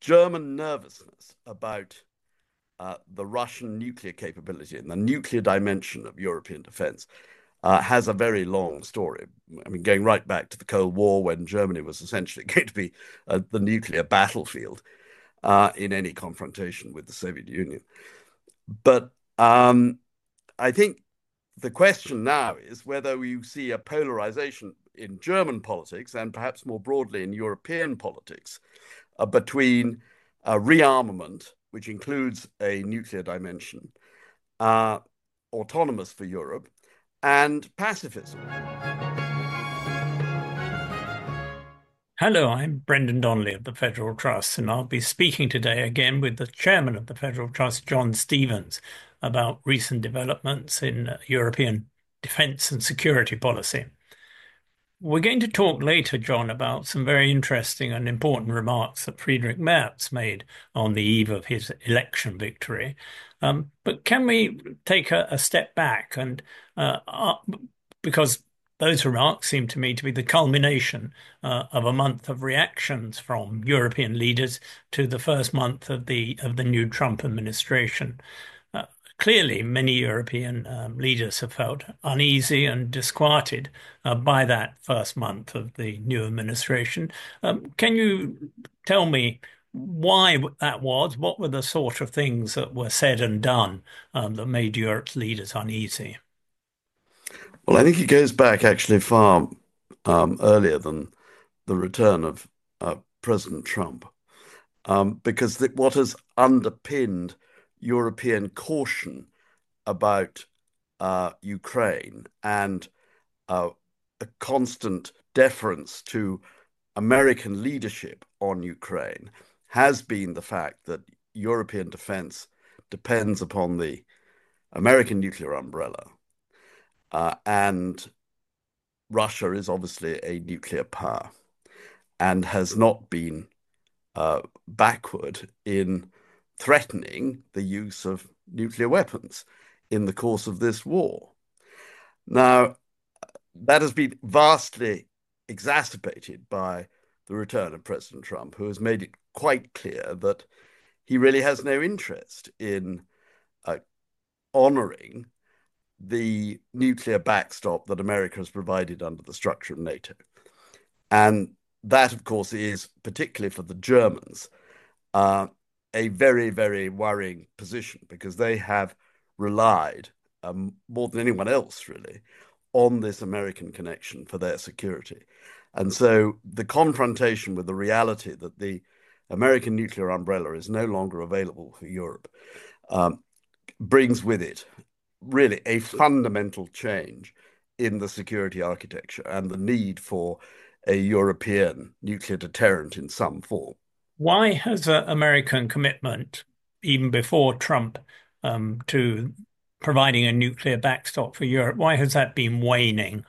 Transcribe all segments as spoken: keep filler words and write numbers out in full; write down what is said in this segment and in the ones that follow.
German nervousness about uh, the Russian nuclear capability and the nuclear dimension of European defense uh, has a very long story. I mean, going right back to the Cold War when Germany was essentially going to be uh, the nuclear battlefield uh, in any confrontation with the Soviet Union. But um, I think the question now is whether you see a polarization in German politics and perhaps more broadly in European politics uh, between uh, rearmament, which includes a nuclear dimension, uh, autonomous for Europe, and pacifism. Hello, I'm Brendan Donnelly of the Federal Trust, and I'll be speaking today again with the chairman of the Federal Trust, John Stevens, about recent developments in uh, European defence and security policy. We're going to talk later, John, about some very interesting and important remarks that Friedrich Merz made on the eve of his election victory. Um, but can we take a, a step back and uh, uh, because those remarks seem to me to be the culmination uh, of a month of reactions from European leaders to the first month of the of the new Trump administration. Uh, Clearly, many European um, leaders have felt uneasy and disquieted uh, by that first month of the new administration. Um, can you tell me why that was? What were the sort of things that were said and done um, that made Europe's leaders uneasy? Well, I think it goes back actually far um, earlier than the return of uh, President Trump, um, because the, what has underpinned European caution about uh, Ukraine and uh, a constant deference to American leadership on Ukraine has been the fact that European defense depends upon the American nuclear umbrella. Uh, and Russia is obviously a nuclear power and has not been uh, backward in threatening the use of nuclear weapons in the course of this war. Now, that has been vastly exacerbated by the return of President Trump, who has made it quite clear that he really has no interest in uh, honoring the nuclear backstop that America has provided under the structure of NATO. And that, of course, is particularly for the Germans uh, a very, very worrying position because they have relied um, more than anyone else, really, on this American connection for their security. And so the confrontation with the reality that the American nuclear umbrella is no longer available for Europe um, brings with it really a fundamental change in the security architecture and the need for a European nuclear deterrent in some form. Why has uh, American commitment, even before Trump, um, to providing a nuclear backstop for Europe, why has that been waning?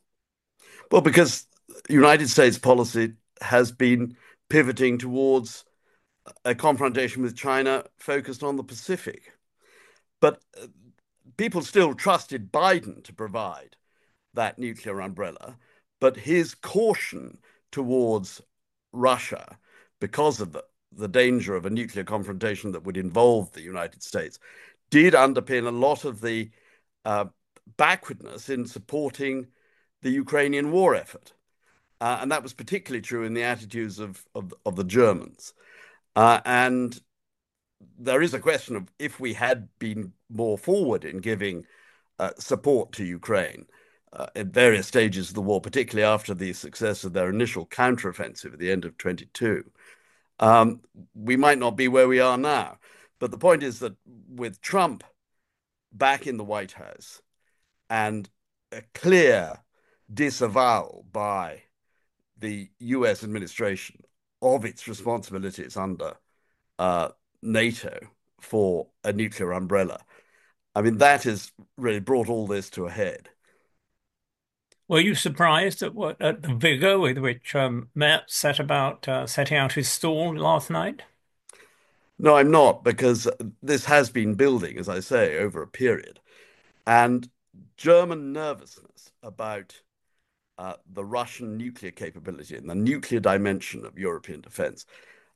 Well, because United States policy has been pivoting towards a confrontation with China focused on the Pacific. But uh, people still trusted Biden to provide that nuclear umbrella, but his caution towards Russia because of the, the danger of a nuclear confrontation that would involve the United States did underpin a lot of the uh, backwardness in supporting the Ukrainian war effort. Uh, and that was particularly true in the attitudes of, of, of the Germans. Uh, and there is a question of if we had been more forward in giving uh, support to Ukraine uh, at various stages of the war, particularly after the success of their initial counteroffensive at the end of twenty-two, um, we might not be where we are now. But the point is that with Trump back in the White House and a clear disavowal by the U S administration of its responsibilities under uh, NATO for a nuclear umbrella. I mean, that has really brought all this to a head. Were you surprised at what at the vigor with which um, Merz set about uh, setting out his stall last night? No, I'm not, because this has been building, as I say, over a period. And German nervousness about uh, the Russian nuclear capability and the nuclear dimension of European defense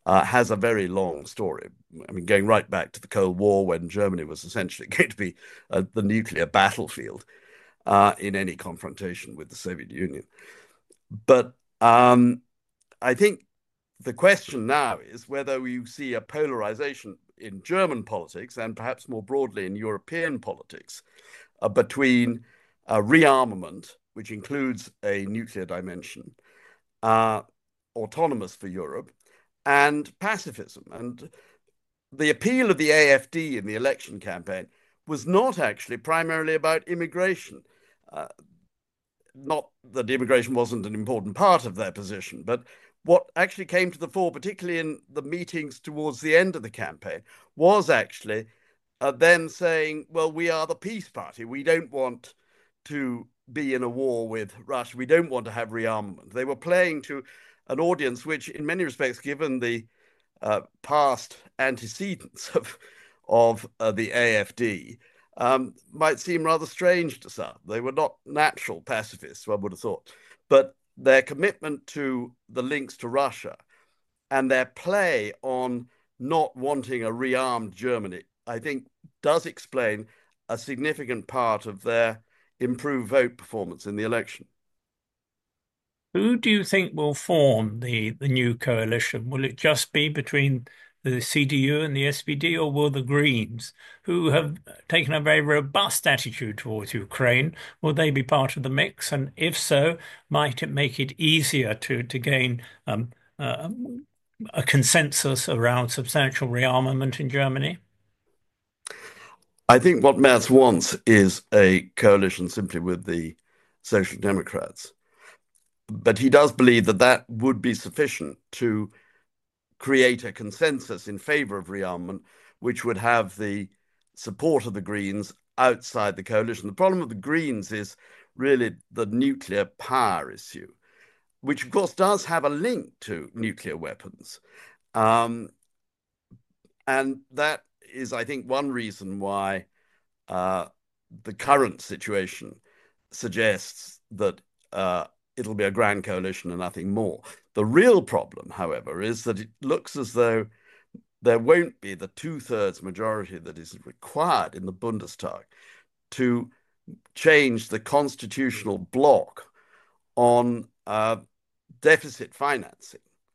uh, has a very long story. I mean, going right back to the Cold War when Germany was essentially going to be uh, the nuclear battlefield uh, in any confrontation with the Soviet Union. But um, I think the question now is whether we see a polarization in German politics and perhaps more broadly in European politics uh, between uh, rearmament, which includes a nuclear dimension, uh, autonomous for Europe, and pacifism. And the appeal of the A F D in the election campaign was not actually primarily about immigration. Uh, not that immigration wasn't an important part of their position, but what actually came to the fore, particularly in the meetings towards the end of the campaign, was actually uh, them saying, well, we are the peace party. We don't want to be in a war with Russia. We don't want to have rearmament. They were playing to an audience which, in many respects, given the uh, past antecedents of of uh, the A F D, um, might seem rather strange to some. They were not natural pacifists, one would have thought, but their commitment to the links to Russia and their play on not wanting a rearmed Germany, I think, does explain a significant part of their improved vote performance in the election. Who do you think will form the, the new coalition? Will it just be between the C D U and the S P D, or will the Greens, who have taken a very robust attitude towards Ukraine, will they be part of the mix? And if so, might it make it easier to, to gain um, uh, a consensus around substantial rearmament in Germany? I think what Merz wants is a coalition simply with the Social Democrats. But he does believe that that would be sufficient to create a consensus in favor of rearmament, which would have the support of the Greens outside the coalition. The problem of the Greens is really the nuclear power issue, which of course does have a link to nuclear weapons. Um, and that is, I think, one reason why uh, the current situation suggests that uh, it'll be a grand coalition and nothing more. The real problem, however, is that it looks as though there won't be the two-thirds majority that is required in the Bundestag to change the constitutional block on uh, deficit financing,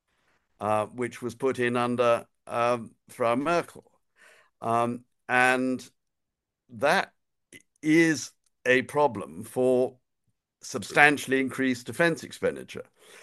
uh, which was put in under um, Frau Merkel. Um, and that is a problem for substantially increased defense expenditure.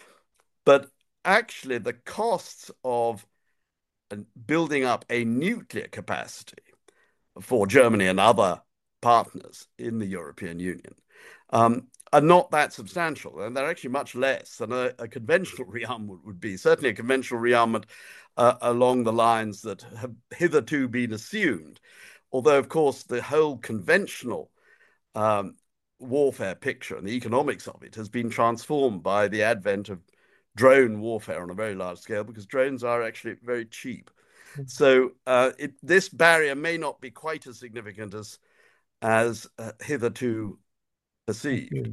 But actually, the costs of building up a nuclear capacity for Germany and other partners in the European Union um, are not that substantial. And they're actually much less than a, a conventional rearmament would be. Certainly, a conventional rearmament uh, along the lines that have hitherto been assumed. Although, of course, the whole conventional um, warfare picture and the economics of it has been transformed by the advent of drone warfare on a very large scale because drones are actually very cheap. So uh, it, this barrier may not be quite as significant as as uh, hitherto perceived.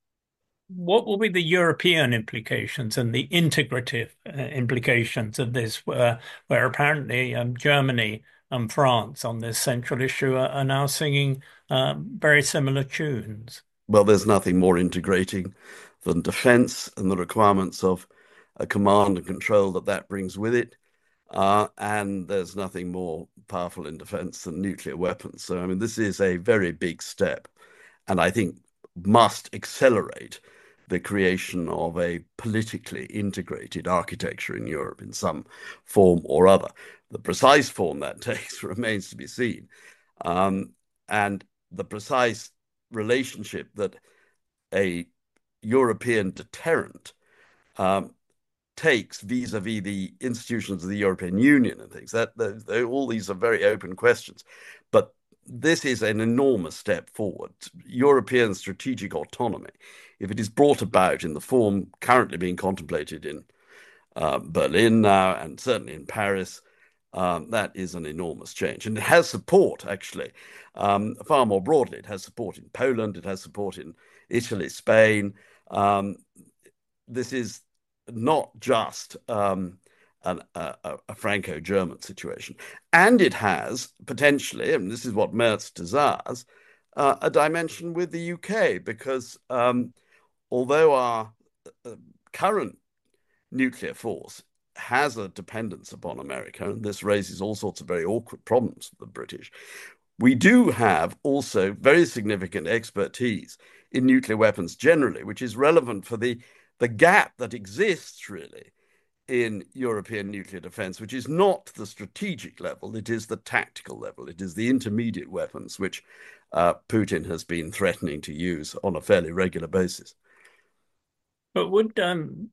What will be the European implications and the integrative uh, implications of this, where, where apparently um, Germany and France on this central issue are, are now singing um, very similar tunes? Well, there's nothing more integrating than defense and the requirements of a command and control that that brings with it. Uh, and there's nothing more powerful in defense than nuclear weapons. So, I mean, this is a very big step, and I think must accelerate the creation of a politically integrated architecture in Europe in some form or other. The precise form that takes remains to be seen. Um, and the precise relationship that a European deterrent um, takes vis-a-vis the institutions of the European Union and things. That, that all these are very open questions, but this is an enormous step forward. European strategic autonomy, if it is brought about in the form currently being contemplated in uh, Berlin now and certainly in Paris, um, that is an enormous change. And it has support, actually, um, far more broadly. It has support in Poland, it has support in Italy, Spain. Um, this is not just um, an, a, a Franco-German situation. And it has potentially, and this is what Merz desires, uh, a dimension with the U K, because um, although our uh, current nuclear force has a dependence upon America, and this raises all sorts of very awkward problems for the British, we do have also very significant expertise in nuclear weapons generally, which is relevant for the, the gap that exists really in European nuclear defense, which is not the strategic level, it is the tactical level, it is the intermediate weapons which uh, Putin has been threatening to use on a fairly regular basis. But would um,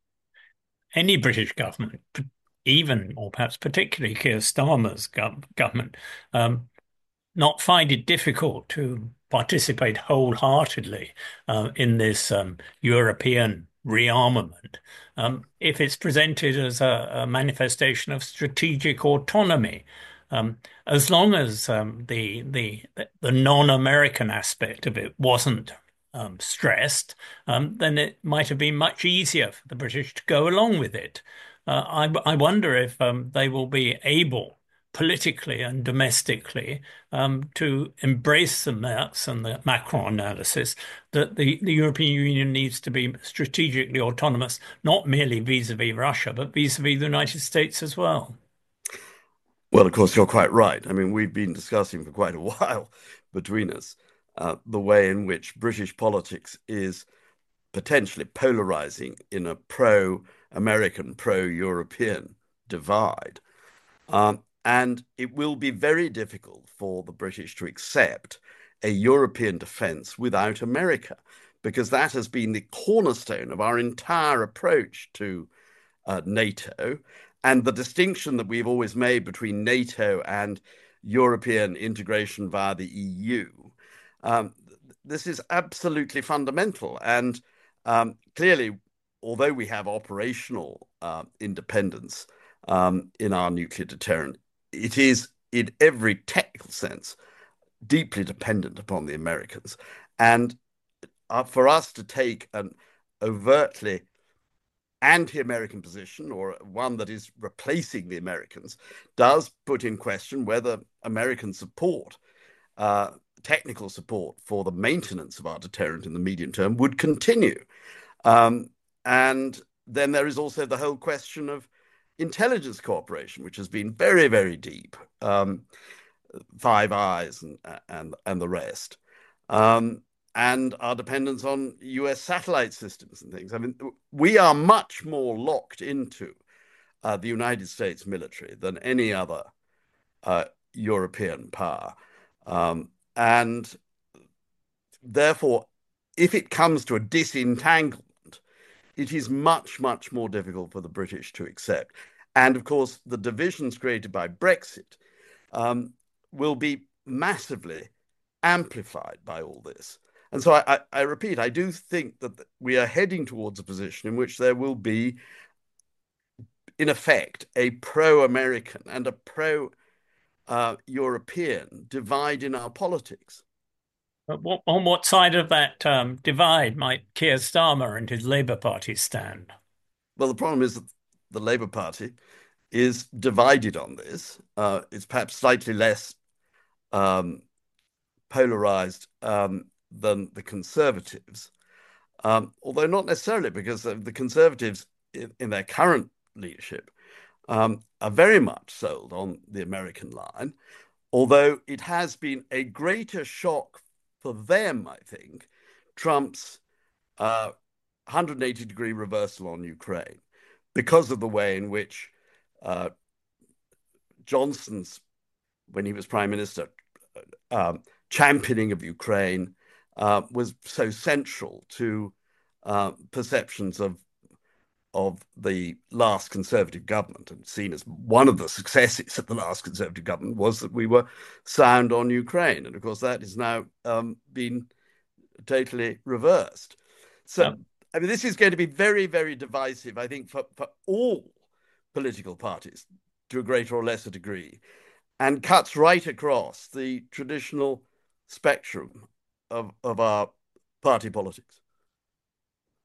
any British government, even or perhaps particularly Keir Starmer's gov government, um, not find it difficult to participate wholeheartedly uh, in this um, European rearmament um, if it's presented as a, a manifestation of strategic autonomy? Um, as long as um, the the the non-American aspect of it wasn't um, stressed, um, then it might have been much easier for the British to go along with it. Uh, I, I wonder if um, they will be able, politically and domestically, um, to embrace the Merz and the Macron analysis that the, the European Union needs to be strategically autonomous, not merely vis-à-vis Russia, but vis-à-vis the United States as well. Well, of course, you're quite right. I mean, we've been discussing for quite a while between us uh, the way in which British politics is potentially polarizing in a pro-American, pro-European divide. Um, and it will be very difficult for the British to accept a European defense without America, because that has been the cornerstone of our entire approach to uh, NATO, and the distinction that we've always made between NATO and European integration via the E U. Um, this is absolutely fundamental. And um, clearly, although we have operational uh, independence um, in our nuclear deterrent, it is in every technical sense deeply dependent upon the Americans. And uh, for us to take an overtly anti-American position, or one that is replacing the Americans, does put in question whether American support, uh, technical support for the maintenance of our deterrent in the medium term would continue. Um, and then there is also the whole question of intelligence cooperation, which has been very, very deep. Um, Five Eyes and and and the rest. Um, and our dependence on U S satellite systems and things. I mean, we are much more locked into uh, the United States military than any other uh, European power. Um, and therefore, if it comes to a disentanglement, it is much, much more difficult for the British to accept. And of course, the divisions created by Brexit um, will be massively amplified by all this. And so I, I, I repeat, I do think that we are heading towards a position in which there will be, in effect, a pro-American and a pro-European uh, divide in our politics. But what, on what side of that um, divide might Keir Starmer and his Labour Party stand? Well, the problem is that the Labour Party is divided on this. Uh, it's perhaps slightly less um, polarized um, than the Conservatives, um, although not necessarily, because the Conservatives in, in their current leadership um, are very much sold on the American line, although it has been a greater shock for them, I think, Trump's uh, one hundred eighty degree reversal on Ukraine, because of the way in which uh, Johnson's, when he was prime minister, um, championing of Ukraine uh, was so central to uh, perceptions of of the last Conservative government, and seen as one of the successes of the last Conservative government was that we were sound on Ukraine, and of course that has now um, been totally reversed. So, Um, I mean, this is going to be very, very divisive, I think, for, for all political parties to a greater or lesser degree, and cuts right across the traditional spectrum of, of our party politics.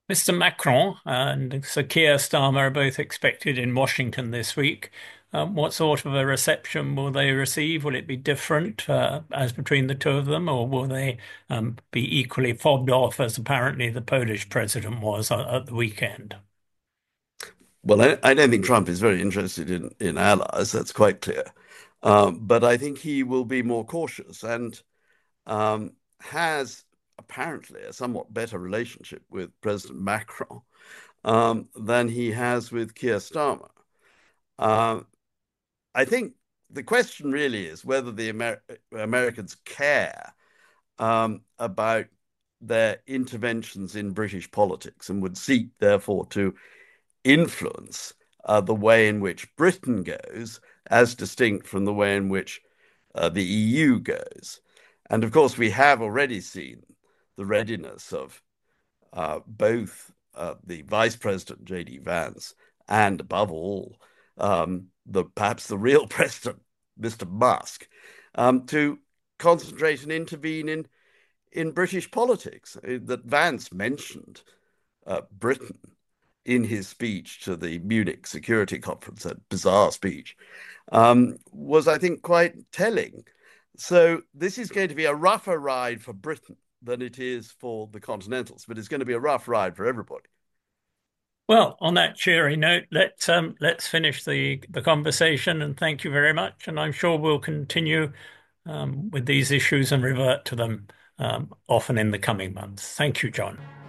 Mister Macron and Sir Keir Starmer are both expected in Washington this week. Um, what sort of a reception will they receive? Will it be different uh, as between the two of them, or will they um, be equally fobbed off as apparently the Polish president was at, at the weekend? Well, I, I don't think Trump is very interested in, in allies, that's quite clear. Um, but I think he will be more cautious and um, has apparently a somewhat better relationship with President Macron um, than he has with Keir Starmer. Uh, I think the question really is whether the Amer Americans care um, about their interventions in British politics and would seek, therefore, to influence uh, the way in which Britain goes, as distinct from the way in which uh, the E U goes. And of course, we have already seen the readiness of uh, both uh, the Vice President, J D. Vance, and above all, um, the perhaps the real president, Mister Musk, um, to concentrate and intervene in, in British politics. Uh, That Vance mentioned uh, Britain in his speech to the Munich Security Conference, a bizarre speech, um, was, I think, quite telling. So this is going to be a rougher ride for Britain than it is for the Continentals, but it's going to be a rough ride for everybody. Well, on that cheery note, let's um, let's finish the the conversation, and thank you very much. And I'm sure we'll continue um, with these issues and revert to them um, often in the coming months. Thank you, John.